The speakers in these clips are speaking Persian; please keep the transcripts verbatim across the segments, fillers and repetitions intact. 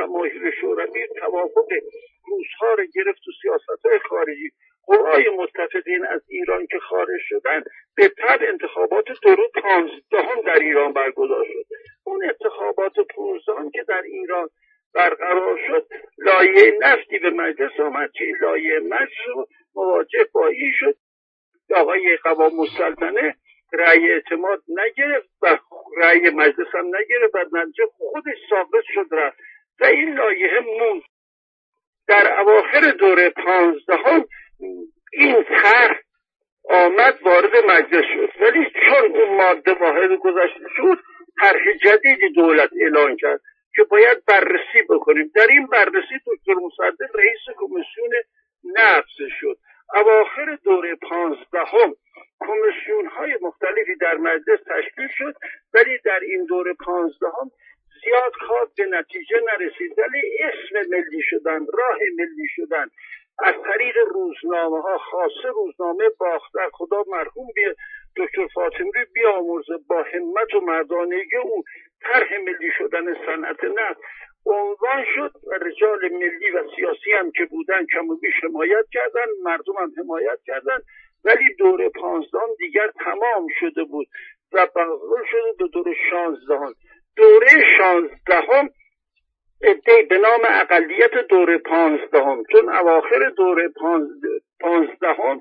جماهیر شوروی توافق روس‌ها رو گرفت و سیاست‌های خارجی. قوای متفقین از ایران که خارج شدن، به طب انتخابات دور پانزدهم در ایران برگزار شد. اون انتخابات پانزدهم که در ایران برقرار شد، لایحه نفتی به مجلس آمد که لایحه مجلس رو مواجه با این شد. آقای قوام السلطنه رأی اعتماد نگرفت و رأی مجلس هم نگرفت و نتیجه خودش ساقط شد رفت و این لایحه موند. در اواخر دوره پانزدهم این طرح آمد وارد مجلس شد، ولی چون اون ماده واحد گذاشته شد، طرح جدیدی دولت اعلان کرد که باید بررسی بکنیم. در این بررسی دکتر مصدق رئیس کمیسیون نفت شد. اواخر دوره پانزدهم کمیسیون های مختلفی در مجلس تشکیل شد، ولی در این دوره پانزدهم زیاد کار به نتیجه نرسید. ولی اسم ملی شدن، راه ملی شدن از طریق روزنامه ها، خاصه روزنامه باختر، خدا مرحوم بی دکتر فاطمی بیامرزه، با همت و مردانگی او طرح ملی شدن صنعت نفت عنوان شد و رجال ملی و سیاسی هم که بودن کم و بیش حمایت کردن، مردم هم حمایت کردن. ولی دوره پانزدهم دیگر تمام شده بود و بقول شده به دوره شانزدهم. دوره شانزدهم ادعی به نام اقلیت دوره پانزدهم، چون اواخر دوره پانزدهم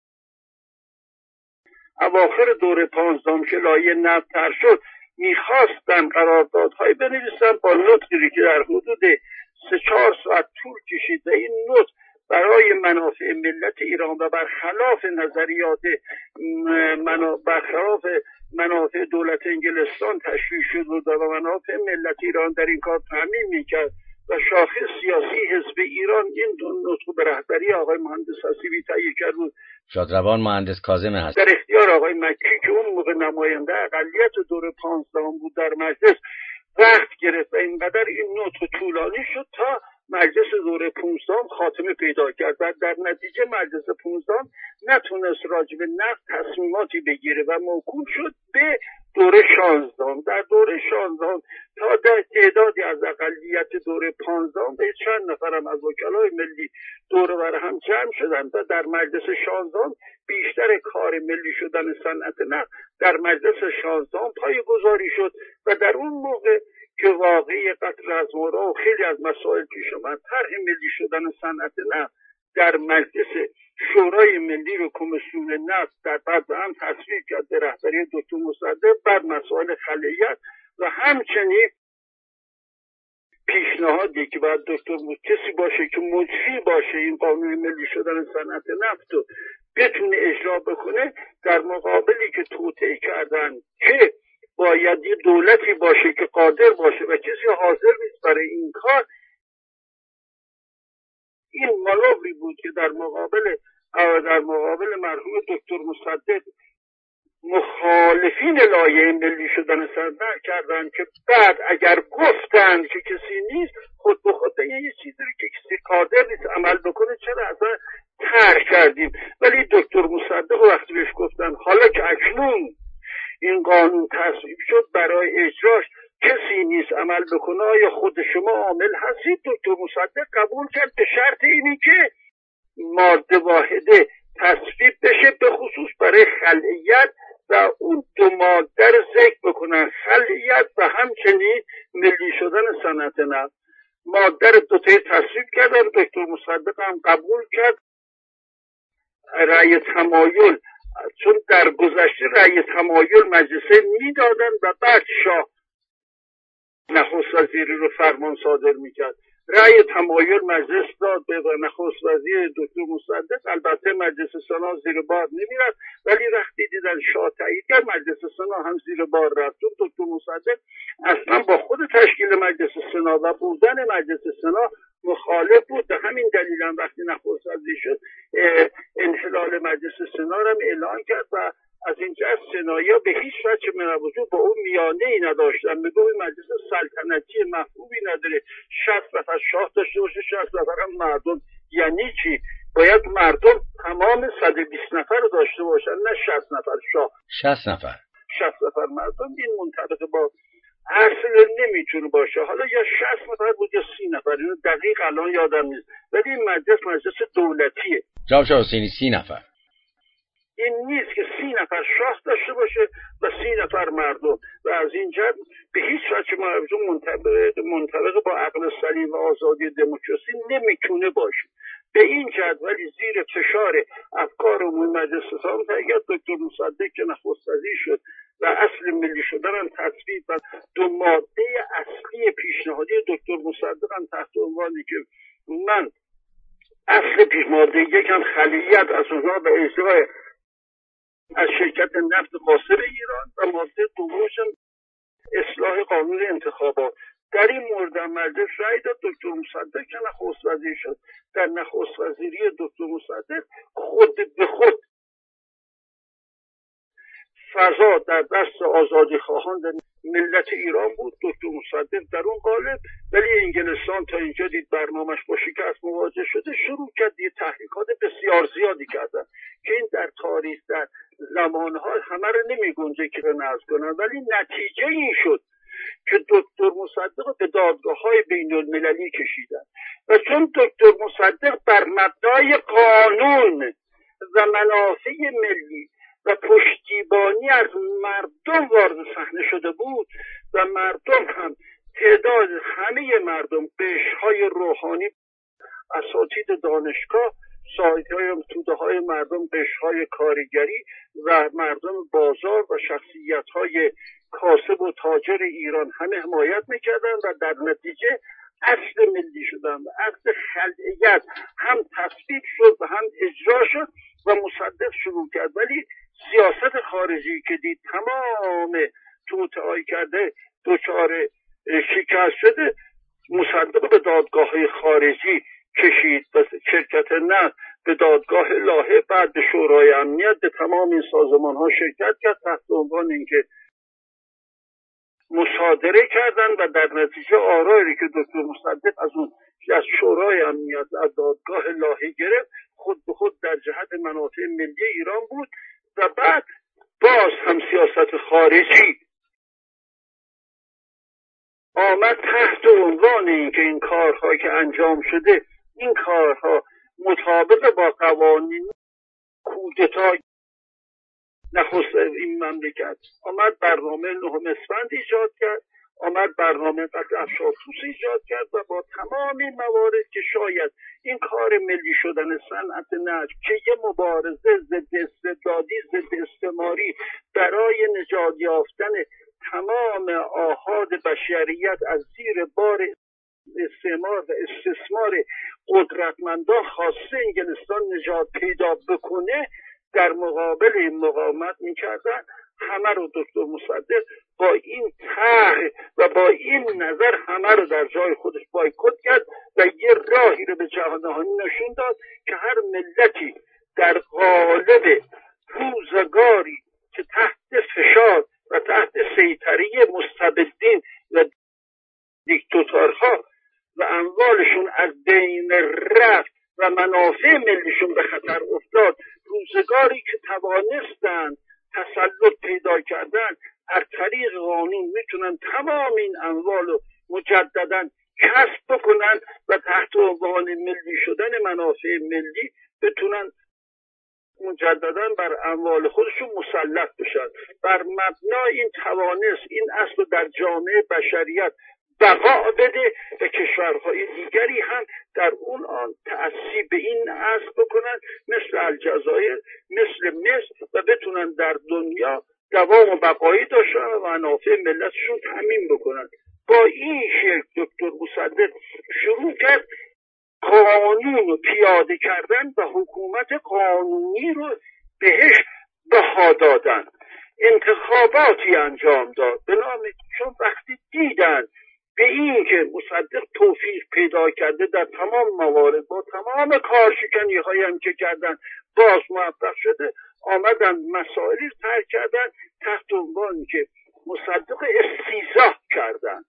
اواخر دوره پانزدهم که لایحه نفت طرح شد، میخواستن قراردادهای بنویسن با نطقی که در حدود سه چهار ساعت طول کشید و این نطق برای منافع ملت ایران و برخلاف نظریات منا... برخلاف منافع دولت انگلستان تشریح شد و منافع ملت ایران در این کار تامین میکرد و شاخص سیاسی حزب ایران این نطق به رهبری آقای مهندس حسیبی تهیه کرد بود. شادروان مهندس کاظم هست در اختیار آقای مکی که اون موقع نماینده اقلیت دوره پانزدهم بود در مجلس وقت گرفت و اینقدر این نطق طولانی شد تا مجلس دوره پانزدهم خاتمه پیدا کرد و در نتیجه مجلس پانزدهم نتونست راجع به نفت تصمیماتی بگیره و موکول شد به دوره شانزدهم. در دوره شانزدهم تا در تعدادی از اقلیت دوره پانزدهم به چند نفرم از وکلای ملی دوره بر هم جمع شدند و در مجلس شانزدهم بیشتر کار ملی شدن صنعت نفت در مجلس شانزدهم پایه‌گذاری شد و در اون موقع که واقعی قطر از مورا و خیلی از مسائل پیش آمد، طرح ملی شدن صنعت نفت در مجلس شورای ملی رو کمیسیون نفت در بعد هم تصویب کرد به رهبری دکتر مصدق. بعد مسائل خلیت و همچنین پیشنهادی که باید دکتر کسی باشه که مجری باشه این قانون ملی شدن صنعت نفت رو بتونه اجرا بکنه، در مقابلی که توطئه کردن که باید یه دولتی باشه که قادر باشه و کسی حاضر نیست برای این کار. این مانوری بود که در مقابل در مقابل مرحوم دکتر مصدق مخالفین لایحه ملی شدن صنعت کردن که بعد اگر گفتند که کسی نیست، خود به خود یه چیزی که کسی قادر نیست عمل بکنه چرا اصلا طرح کردیم. ولی دکتر مصدق وقتی بهش گفتن حالا که اکنون این قانون تصویب شد برای اجراش کسی نیست عمل بکنه، آیا خود شما عامل هستید؟ دکتر مصدق قبول کرد به شرط اینی که ماده واحده تصویب بشه، به خصوص برای خلعیت و اون دو ماده رو ذکر بکنن، خلعیت و همچنین ملی شدن صنعت نفت. ماده رو دوتایی تصویب کردن، دکتر مصدق هم قبول کرد. رأی تمایل، چون در گذشته رأی تمایل مجلسه میدادن و بعد شاه نخست وزیری رو فرمان صادر میکرد. رأی تمایل مجلس داد به نخست وزیر دکتر مصدق. البته مجلس سنا زیر بار نمیرفت، ولی وقتی دیدن شاه تایید کرد مجلس سنا هم زیر بار رفت. دکتر مصدق اصلا با خود تشکیل مجلس سنا و بودن مجلس سنا مخالف بود. به همین دلیل هم وقتی نخست وزیر شد انحلال مجلس سنا رو اعلان کرد و از اینجا سنایا به هیچ وجه من وجود با اون میانه ای نداشتن. میگه این مجلس سلطنتی مفهومی نداره، شصت نفر شاه داشته باشه، شصت نفر هم مردم. یعنی چی؟ باید مردم تمام صد و بیست نفر رو داشته باشن، نه شصت نفر شاه. شصت نفر شصت نفر مردم. این منطبق با اصل نمیتونه باشه. حالا یا شصت نفر بود یا سی نفر، اینو دقیق الان یادم نیست، ولی این مجلس مجلس دولتیه. جناب شاه حسینی سی نفر. این نیست که سی نفر شاه داشته باشه و سی نفر مردم، و از این جهت به هیچ وجه موضوع منطبق منطبق با عقل سلیم و آزادی دموکراسی نمیتونه باشه. به این جهت ولی زیر فشار افکار عمومی مجلس ستام تایید دکتر مصدق که نخست وزیر شد و اصل ملی شدن هم تصویب و دو ماده اصلی پیشنهادی دکتر مصدق هم تحت عنوانی که من اصل پیش ماده یکم خلیت از اونها به اجرای از شرکت نفت قاصر ایران و ماده دومش اصلاح قانون انتخابات. در این مورد مجلس رأی داد. دکتر مصدق که نخست وزیر شد، در نخست وزیری دکتر مصدق خود به خود فضا در دست آزادی خواهان در ملت ایران بود. دکتر مصدق در اون قالب، ولی انگلستان تا اینجا دید برنامه‌اش با شکست مواجه شده، شروع کرد یه تحقیقات بسیار زیادی کردن که این در تاریخ در زمانها همه رو نمی گنجه که رو نقض کنن، ولی نتیجه این شد که دکتر مصدق به دادگاه‌های بین المللی کشیدن و چون دکتر مصدق بر مبنای قانون و منافع ملی و پشتیبانی از مردم وارد صحنه شده بود و مردم هم تعداد همه مردم قشرهای روحانی، اساتید دانشگاه، سایت‌های توده‌های مردم، قشرهای کارگری و مردم بازار و شخصیت‌های کاسب و تاجر ایران همه حمایت می‌کردند و در نتیجه اصل ملی شدن و اصل خلعیت هم تصویب شد و هم اجرا شد و مصدق شروع کرد. ولی سیاست خارجی که دید تمام توطئه‌ای کرده دچار شکست شده، مصدق به دادگاه خارجی کشید و شرکت نفت به دادگاه لاهه، بعد به شورای امنیت، به تمام این سازمان ها شرکت کرد تحت عنوان اینکه مصادره کردن و در نتیجه آرایی که دکتر مصدق از اون از شورای امنیت از دادگاه لاهه گرفت خود به خود در جهت منافع ملی ایران بود و بعد باز هم سیاست خارجی آمد تحت عنوان اینکه این کارها که انجام شده این کارها مطابق با قوانین کودتا نخست این مملکت، آمد برنامه نهم اسفند ایجاد کرد، آمد برنامه قتل افشار توسی ایجاد کرد و با تمام این موارد که شاید این کار ملی شدن صنعت نفت که یه مبارزه ضد استبدادی ضد استعماری برای نجات یافتن تمام آحاد بشریت از زیر بار استعمار و استثمار قدرتمندان خواسته انگلستان نجات پیدا بکنه، در مقابل این مقاومت میکردن. همه رو دکتر مصدق با این طرح و با این نظر همه رو در جای خودش بایکوت کرد و یه راهی رو به جهان جهانی نشون داد که هر ملتی در قالب روزگاری که تحت فشار و تحت سیطره مستبدین و دیکتاتورها و اموالشون از بین رفت و منافع ملیشون به خطر افتاد، روزگاری که توانستند تسلط پیدا کردن از طریق قانون میتونن تمام این اموال رو مجددا کسب بکنن و تحت عنوان ملی شدن منافع ملی بتونن مجددا بر اموال خودشون مسلط بشن. بر مبنای این توانست این اصل در جامعه بشریت بقا بده و کشورهای دیگری هم در اون آن تأثیر به این اصل بکنن مثل الجزایر، مثل مصر و بتونن در دنیا دوام و بقایی داشتن و منافع ملتشون تامین بکنن. با این شکل دکتر مصدق شروع کرد قانون رو پیاده کردن و حکومت قانونی رو بهش بها دادن. انتخاباتی انجام داد به نام، چون وقتی دیدن به این که مصدق توفیق پیدا کرده در تمام موارد با تمام کارشکنی هایی هم که کردن باز موفق شده، آمدن مسائلی طرح کردن تحت عنوانی که مصدق استیضاح کردن.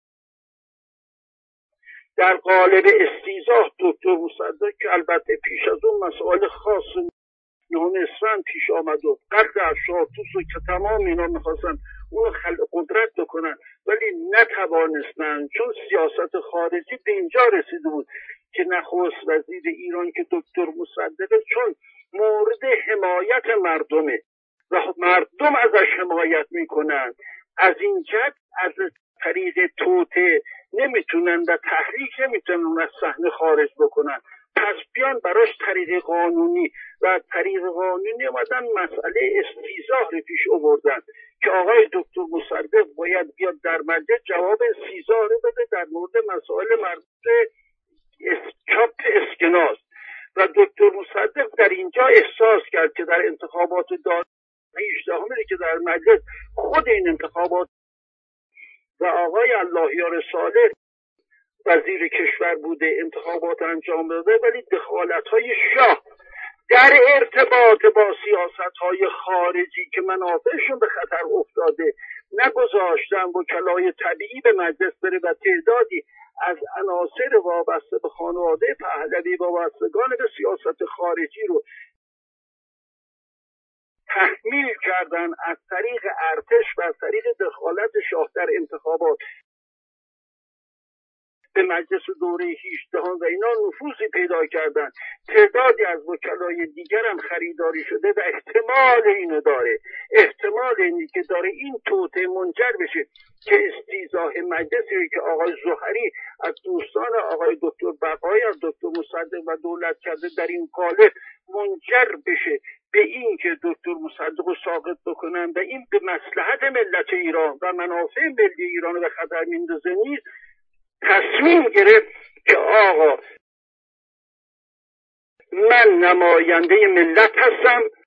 در قالب استیضاح دکتر مصدق که البته پیش از اون مسائل خاص نهم اسفند پیش آمد و قتل ارشادتوس و که تمام اینا میخواستن اونو خلق قدرت بکنن ولی نتوانستن، چون سیاست خارجی به اینجا رسیده بود که نخست وزیر ایران که دکتر مصدقه چون مورد حمایت مردمه و مردم ازش حمایت میکنن، از این جهت از طریق توطئه نمیتونن و تحریک نمیتونن از صحنه خارج بکنن، پس بیان براش طریق قانونی و طریق قانونی اومدن مسئله استیضاح رو پیش آوردن که آقای دکتر مصدق باید بیاد در مجلس جواب استیضاح رو بده در مورد مسائل مربوط چاپ اسکناس. و دکتر مصدق در اینجا احساس کرد که در انتخابات دادگاه هجدهمی که در مجلس خود این انتخابات و آقای اللهیار صالح وزیر کشور بوده انتخابات انجام داده، ولی دخالت‌های شاه در ارتباط با سیاست‌های خارجی که منافعشون به خطر افتاده نگذاشتن وکلای طبیعی به مجلس بره و تعدادی از عناصر وابسته به خانواده پهلوی وابستگان به سیاست خارجی رو تحمیل کردن از طریق ارتش و از طریق دخالت شاه در انتخابات به مجلس دوره هجدهم و اینا نفوذی پیدا کردن. تعدادی از وکلای دیگر هم خریداری شده و احتمال اینو داره احتمال اینی که داره این توطئه منجر بشه که استیضاح مجلسی که آقای زهری از دوستان آقای دکتر بقایی از دکتر مصدق و دولت کرده در این قالب منجر بشه به این که دکتر مصدق رو ساقط بکنن و این به مصلحت ملت ایران و منافع ملی ایران به خطر میندازه نیست. تصمیم گرفت که آقا من نماینده ملت هستم